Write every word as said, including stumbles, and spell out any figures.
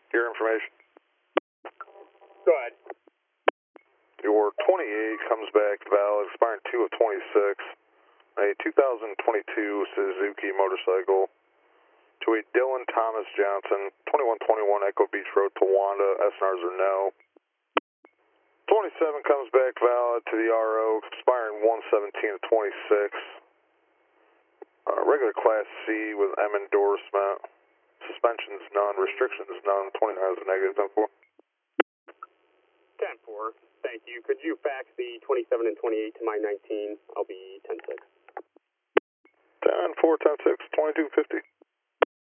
Your information. Go ahead. Your twenty-eight comes back valid, expiring two of twenty-six. A two thousand twenty-two Suzuki motorcycle to a Dylan Thomas Johnson, twenty-one twenty-one Echo Beach Road, Towanda. S N Rs are no. twenty-seven comes back valid to the R O, expiring one seventeen of twenty-six. Uh, regular Class C with M endorsement. Suspensions none, restrictions none. twenty-nine is a negative. ten four. ten four. Thank you. Could you fax the twenty-seven and twenty-eight to my nineteen? I'll be ten six. ten four, ten six, twenty-two fifty.